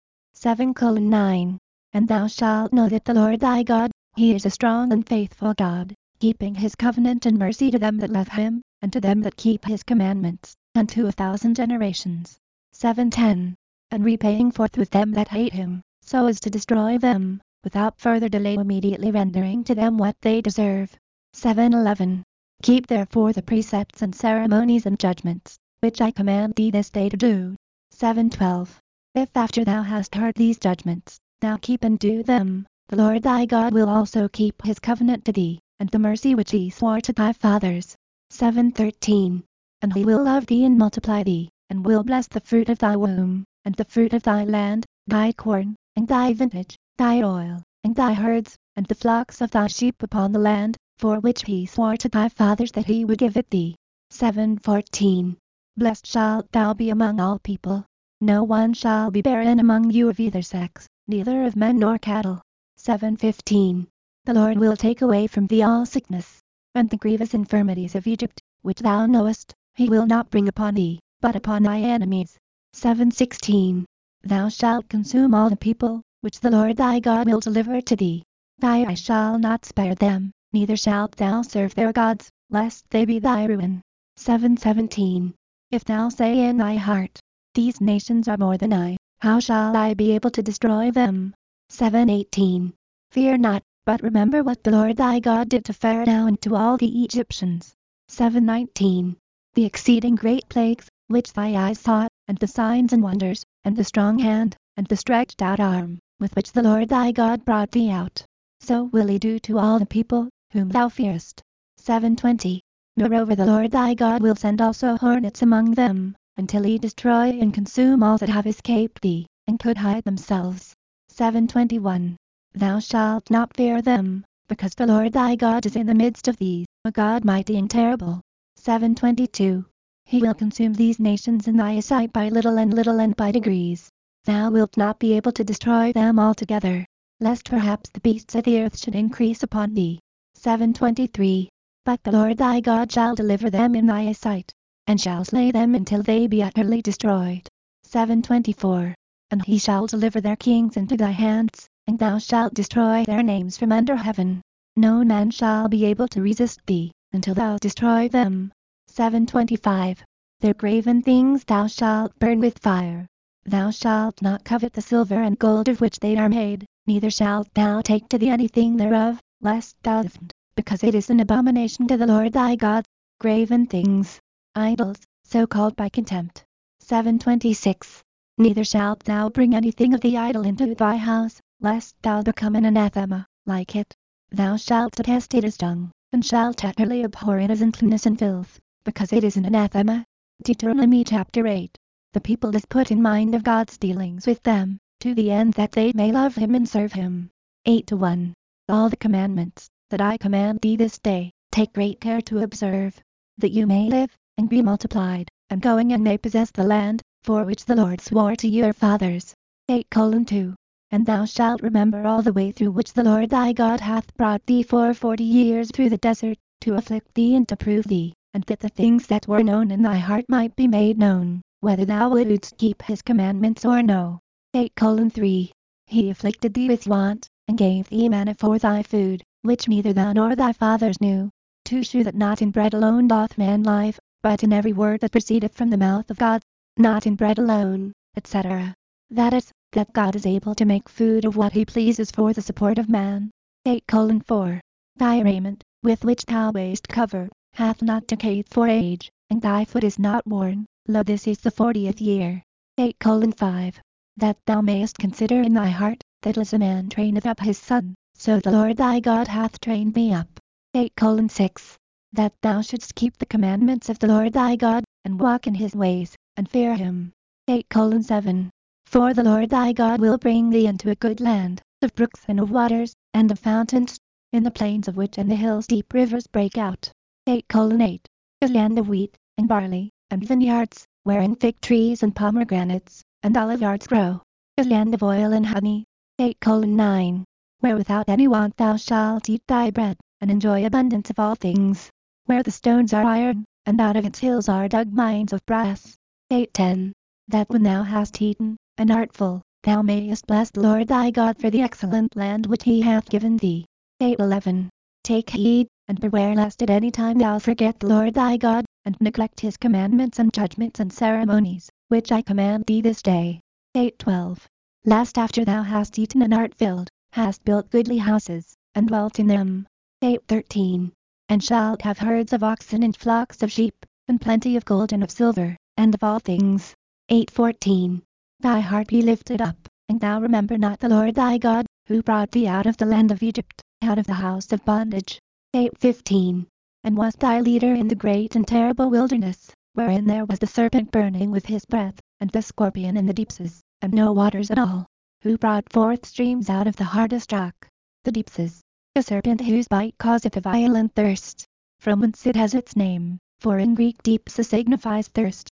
7:9. And thou shalt know that the Lord thy God, he is a strong and faithful God, keeping his covenant and mercy to them that love him, and to them that keep his commandments, unto 1,000 generations. 7:10. And repaying forthwith them that hate him, so as to destroy them, without further delay, immediately rendering to them what they deserve. 7:11. Keep therefore the precepts and ceremonies and judgments, which I command thee this day to do. 7:12. If after thou hast heard these judgments, thou keep and do them, the Lord thy God will also keep his covenant to thee, and the mercy which he swore to thy fathers. 7:13. And he will love thee and multiply thee, and will bless the fruit of thy womb, and the fruit of thy land, thy corn, and thy vintage, thy oil, and thy herds, and the flocks of thy sheep upon the land, for which he swore to thy fathers that he would give it thee. 7:14. Blessed shalt thou be among all people. No one shall be barren among you of either sex, neither of men nor cattle. 7:15. The Lord will take away from thee all sickness, and the grievous infirmities of Egypt, which thou knowest, he will not bring upon thee, but upon thy enemies. 7:16. Thou shalt consume all the people, which the Lord thy God will deliver to thee. Thy eye shall not spare them, neither shalt thou serve their gods, lest they be thy ruin. 7:17. If thou say in thy heart, these nations are more than I, how shall I be able to destroy them? 7:18. Fear not, but remember what the Lord thy God did to Pharaoh and to all the Egyptians. 7:19. The exceeding great plagues, which thy eyes saw, and the signs and wonders, and the strong hand, and the stretched out arm, with which the Lord thy God brought thee out. So will he do to all the people, whom thou fearest. 7:20. Moreover the Lord thy God will send also hornets among them, until he destroy and consume all that have escaped thee, and could hide themselves. 7:21. Thou shalt not fear them, because the Lord thy God is in the midst of thee, a God mighty and terrible. 7:22. He will consume these nations in thy sight by little and by degrees. Thou wilt not be able to destroy them altogether, lest perhaps the beasts of the earth should increase upon thee. 7:23. But the Lord thy God shall deliver them in thy sight, and shall slay them until they be utterly destroyed. 7:24. And he shall deliver their kings into thy hands, and thou shalt destroy their names from under heaven. No man shall be able to resist thee, until thou destroy them. 7:25. Their graven things thou shalt burn with fire. Thou shalt not covet the silver and gold of which they are made, neither shalt thou take to thee anything thereof, lest thou offend, because it is an abomination to the Lord thy God. Graven things, idols, so called by contempt. 7:26. Neither shalt thou bring anything of the idol into thy house, lest thou become an anathema, like it. Thou shalt detest it as dung, and shalt utterly abhor it as uncleanness and filth, because it is an anathema. Deuteronomy chapter 8. The people is put in mind of God's dealings with them, to the end that they may love him and serve him. 8-1. All the commandments, that I command thee this day, take great care to observe, that you may live, and be multiplied, and going and may possess the land, for which the Lord swore to your fathers. 8:2 And thou shalt remember all the way through which the Lord thy God hath brought thee for 40 years through the desert, to afflict thee and to prove thee, and that the things that were known in thy heart might be made known, whether thou wouldst keep his commandments or no. 8:3 He afflicted thee with want, and gave thee manna for thy food, which neither thou nor thy fathers knew, to shew that not in bread alone doth man live, but in every word that proceedeth from the mouth of God. Not in bread alone, etc. That is, that God is able to make food of what he pleases for the support of man. 8:4 Thy raiment, with which thou wast covered, hath not decayed for age, and thy foot is not worn. Lo, this is the 40th year. 8:5 That thou mayest consider in thy heart, that as a man traineth up his son, so the Lord thy God hath trained me up. 8:6 That thou shouldst keep the commandments of the Lord thy God, and walk in his ways, and fear him. 8:7 For the Lord thy God will bring thee into a good land, of brooks and of waters, and of fountains, in the plains of which and the hills deep rivers break out. 8:8 A land of wheat, and barley, and vineyards, wherein fig trees and pomegranates, and olive yards grow. A land of oil and honey. 8:9 Where without any want thou shalt eat thy bread, and enjoy abundance of all things. Where the stones are iron, and out of its hills are dug mines of brass. 8:10 That when thou hast eaten, and art full, thou mayest bless the Lord thy God for the excellent land which he hath given thee. 8:11 Take heed, and beware lest at any time thou forget the Lord thy God, and neglect his commandments and judgments and ceremonies, which I command thee this day. 8:12 Lest after thou hast eaten and art filled, hast built goodly houses, and dwelt in them. 8:13 And shalt have herds of oxen and flocks of sheep, and plenty of gold and of silver, and of all things. 8:14 Thy heart be lifted up, and thou remember not the Lord thy God, who brought thee out of the land of Egypt, out of the house of bondage. 8:15 And was thy leader in the great and terrible wilderness, wherein there was the serpent burning with his breath, and the scorpion in the deepses, and no waters at all, who brought forth streams out of the hardest rock. The deepses. A serpent whose bite causeth a violent thirst, from whence it has its name, for in Greek deepsa signifies thirst.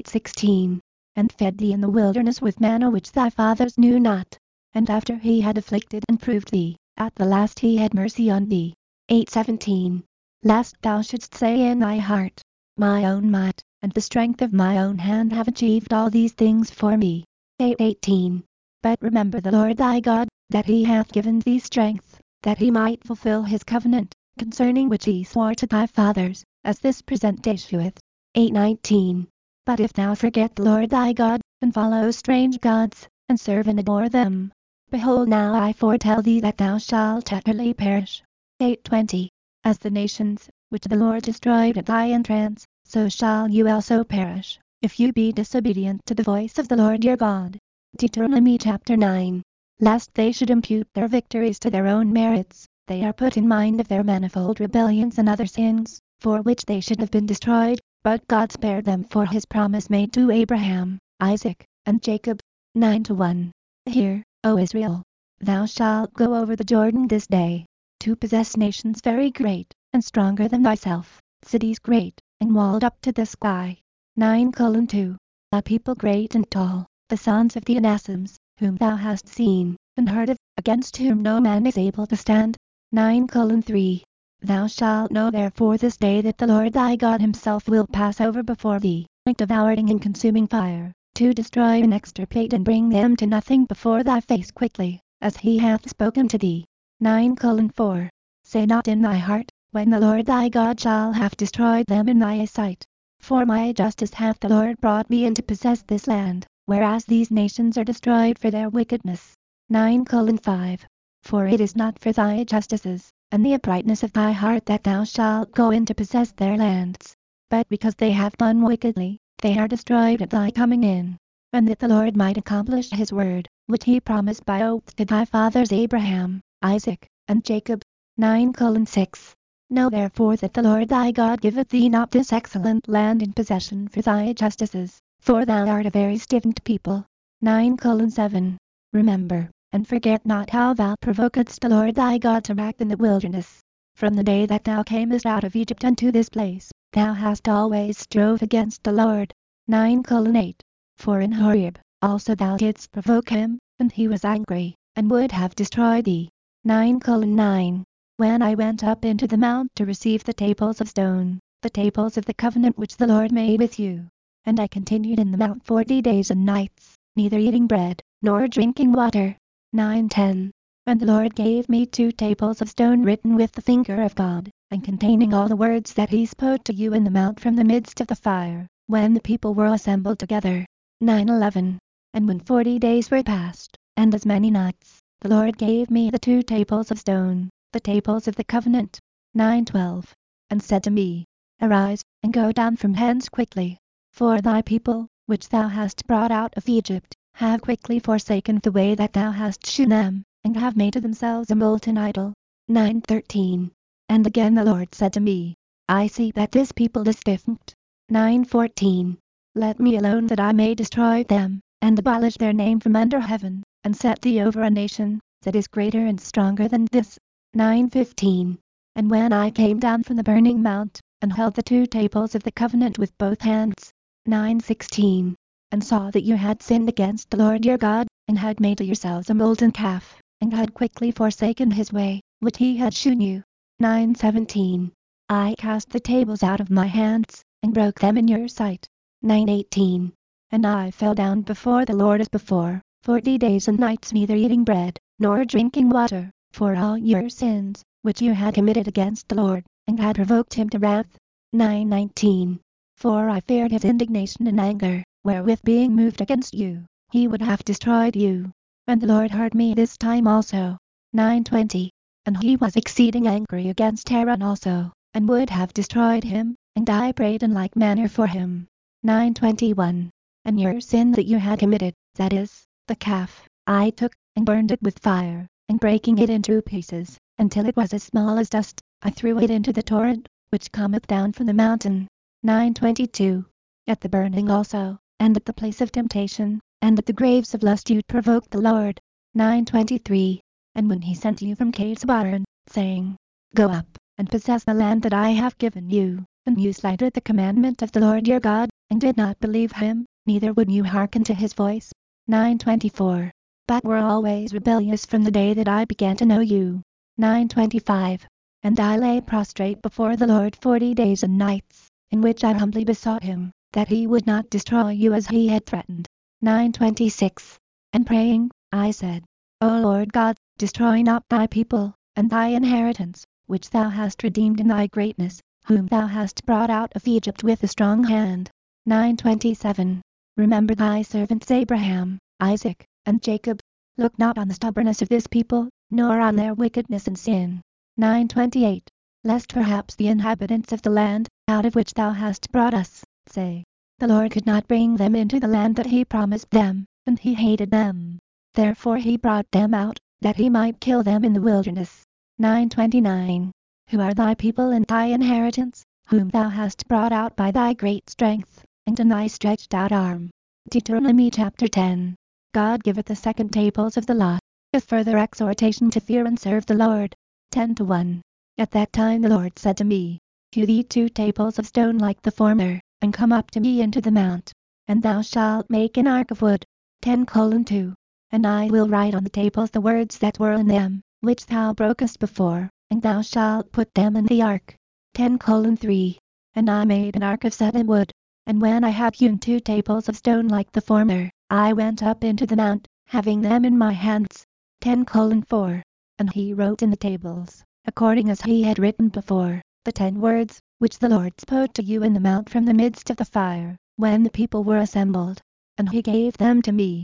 8:16 And fed thee in the wilderness with manna which thy fathers knew not. And after he had afflicted and proved thee, at the last he had mercy on thee. 8:17 Lest thou shouldst say in thy heart, my own might, and the strength of my own hand have achieved all these things for me. 8:18 But remember the Lord thy God, that he hath given thee strength, that he might fulfill his covenant, concerning which he swore to thy fathers, as this present day sheweth. 8:19 But if thou forget the Lord thy God, and follow strange gods, and serve and adore them, behold now I foretell thee that thou shalt utterly perish. 8:20 As the nations, which the Lord destroyed at thy entrance, so shall you also perish, if you be disobedient to the voice of the Lord your God. Deuteronomy chapter 9 Lest they should impute their victories to their own merits, they are put in mind of their manifold rebellions and other sins, for which they should have been destroyed, but God spared them for his promise made to Abraham, Isaac, and Jacob. 9:1 Hear, O Israel, thou shalt go over the Jordan this day, to possess nations very great, and stronger than thyself, cities great, and walled up to the sky. 9:2 A people great and tall, the sons of the Anassims, whom thou hast seen, and heard of, against whom no man is able to stand. 9:3 Thou shalt know therefore this day that the Lord thy God himself will pass over before thee, like devouring and consuming fire, to destroy and extirpate and bring them to nothing before thy face quickly, as he hath spoken to thee. 9:4 Say not in thy heart, when the Lord thy God shall have destroyed them in thy sight, for my justice hath the Lord brought me in to possess this land, whereas these nations are destroyed for their wickedness. 9:5 For it is not for thy justices, and the uprightness of thy heart that thou shalt go in to possess their lands, but because they have done wickedly, they are destroyed at thy coming in, and that the Lord might accomplish his word, which he promised by oath to thy fathers Abraham, Isaac, and Jacob. 9:6 Know therefore that the Lord thy God giveth thee not this excellent land in possession for thy justices, for thou art a very stiff-necked people. 9:7 Remember, and forget not how thou provokedst the Lord thy God to wrath in the wilderness. from the day that thou camest out of Egypt unto this place, thou hast always strove against the Lord. 9:8. For in Horeb also thou didst provoke him, and he was angry, and would have destroyed thee. 9:9. When I went up into the mount to receive the tables of stone, the tables of the covenant which the Lord made with you. And I continued in the mount 40 days and nights, neither eating bread, nor drinking water. 9:10. And the Lord gave me 2 tables of stone written with the finger of God, and containing all the words that he spoke to you in the mount from the midst of the fire, when the people were assembled together. 9:11. And when 40 days were past, and as many nights, the Lord gave me the 2 tables of stone, the tables of the covenant. 9:12. And said to me, Arise, and go down from hence quickly. For thy people, which thou hast brought out of Egypt, have quickly forsaken the way that thou hast shewn them, and have made to themselves a molten idol. 9:13. And again the Lord said to me, I see that this people is stiff-necked. 9:14. Let me alone that I may destroy them, and abolish their name from under heaven, and set thee over a nation that is greater and stronger than this. 9:15. And when I came down from the burning mount, and held the 2 tables of the covenant with both hands. 9:16. And saw that you had sinned against the Lord your God, and had made to yourselves a molten calf, and had quickly forsaken his way, which he had shewn you. 9:17. I cast the tables out of my hands, and broke them in your sight. 9:18. And I fell down before the Lord as before, 40 days and nights neither eating bread, nor drinking water, for all your sins, which you had committed against the Lord, and had provoked him to wrath. 9:19. For I feared his indignation and anger, wherewith being moved against you, he would have destroyed you. And the Lord heard me this time also. 9:20. And he was exceeding angry against Aaron also, and would have destroyed him, and I prayed in like manner for him. 9:21. And your sin that you had committed, that is, the calf, I took, and burned it with fire, and breaking it into pieces, until it was as small as dust, I threw it into the torrent, which cometh down from the mountain. 9:22. At the burning also, and at the place of temptation, and at the graves of lust you provoked the Lord. 9:23. And when he sent you from Kadesh-barnea, saying, Go up, and possess the land that I have given you, and you slighted the commandment of the Lord your God, and did not believe him, neither would you hearken to his voice. 9:24. But were always rebellious from the day that I began to know you. 9:25. And I lay prostrate before the Lord 40 days and nights, in which I humbly besought him, that he would not destroy you as he had threatened. 9:26. And praying, I said, O Lord God, destroy not thy people, and thy inheritance, which thou hast redeemed in thy greatness, whom thou hast brought out of Egypt with a strong hand. 9:27. Remember thy servants Abraham, Isaac, and Jacob. Look not on the stubbornness of this people, nor on their wickedness and sin. 9:28. Lest perhaps the inhabitants of the land, out of which thou hast brought us, say, The Lord could not bring them into the land that he promised them, and he hated them. Therefore he brought them out, that he might kill them in the wilderness. 9:29. Who are thy people and thy inheritance, whom thou hast brought out by thy great strength, and in thy stretched out arm. Deuteronomy chapter 10. God giveth the second tables of the law, a further exhortation to fear and serve the Lord. 10:1. At that time the Lord said to me, Hew thee 2 tables of stone like the former, and come up to me into the mount. And thou shalt make an ark of wood. 10:2. And I will write on the tables the words that were in them, which thou brokest before, and thou shalt put them in the ark. 10:3. And I made an ark of seven wood. And when I had hewn 2 tables of stone like the former, I went up into the mount, having them in my hands. 10:4. And he wrote in the tables, according as he had written before, the 10 words, which the Lord spoke to you in the mount from the midst of the fire, when the people were assembled. And he gave them to me.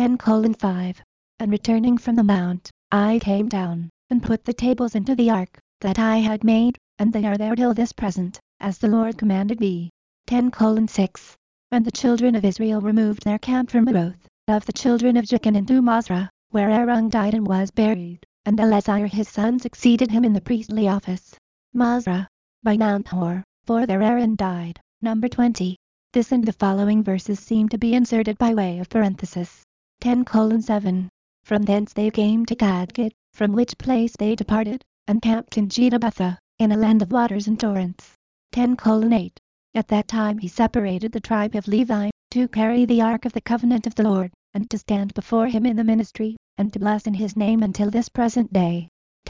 10:5. And returning from the mount, I came down, and put the tables into the ark, that I had made, and they are there till this present, as the Lord commanded me. 10:6. And the children of Israel removed their camp from Roth, of the children of Jachin into Masrah, where Aaron died and was buried, and Eleazar his son succeeded him in the priestly office. Masrah, by Mount Hor, for there Aaron died. Number 20. This and the following verses seem to be inserted by way of parenthesis. 10:7. From thence they came to Gadgad, from which place they departed, and camped in Jedabetha, in a land of waters and torrents. 10:8. At that time he separated the tribe of Levi, to carry the ark of the covenant of the Lord, and to stand before him in the ministry, and to bless in his name until this present day.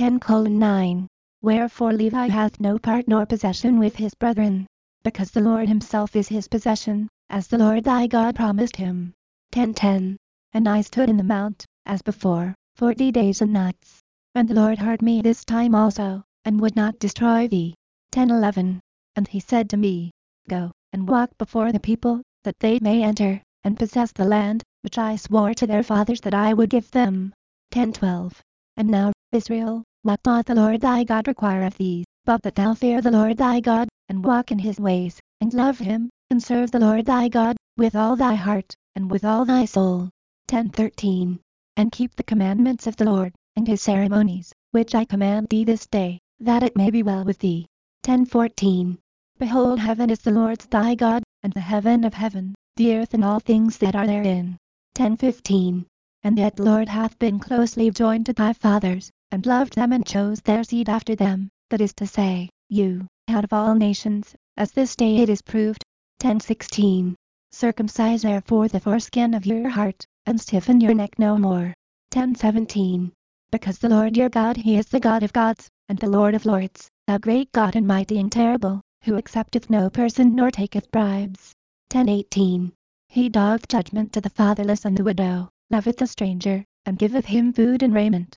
10:9. Wherefore Levi hath no part nor possession with his brethren, because the Lord himself is his possession, as the Lord thy God promised him. 10:10. And I stood in the mount, as before, 40 days and nights. And the Lord heard me this time also, and would not destroy thee. 10:11. And he said to me, Go, and walk before the people, that they may enter, and possess the land, which I swore to their fathers that I would give them. 10:12. And now, Israel, what doth the Lord thy God require of thee, but that thou fear the Lord thy God, and walk in his ways, and love him, and serve the Lord thy God, with all thy heart, and with all thy soul. 10:13. And keep the commandments of the Lord, and his ceremonies, which I command thee this day, that it may be well with thee. 10:14. Behold, heaven is the Lord's thy God, and the heaven of heaven, the earth and all things that are therein. 10:15. And yet the Lord hath been closely joined to thy fathers, and loved them and chose their seed after them, that is to say, you, out of all nations, as this day it is proved. 10:16. Circumcise therefore the foreskin of your heart, and stiffen your neck no more. 10:17. Because the Lord your God he is the God of gods, and the Lord of lords, a great God and mighty and terrible, who accepteth no person nor taketh bribes. 10:18. He doth judgment to the fatherless and the widow, loveth the stranger, and giveth him food and raiment.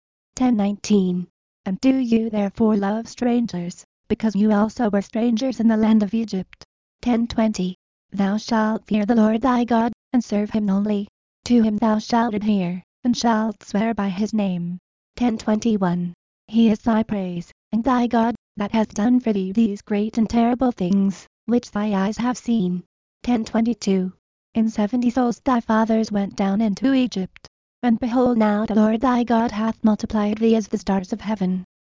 10:19. And do you therefore love strangers, because you also were strangers in the land of Egypt. 10:20. Thou shalt fear the Lord thy God, and serve him only. To him thou shalt adhere, and shalt swear by his name. 10:21. He is thy praise, and thy God, that hath done for thee these great and terrible things, which thy eyes have seen. 10:22. In 70 souls thy fathers went down into Egypt. And behold now the Lord thy God hath multiplied thee as the stars of heaven,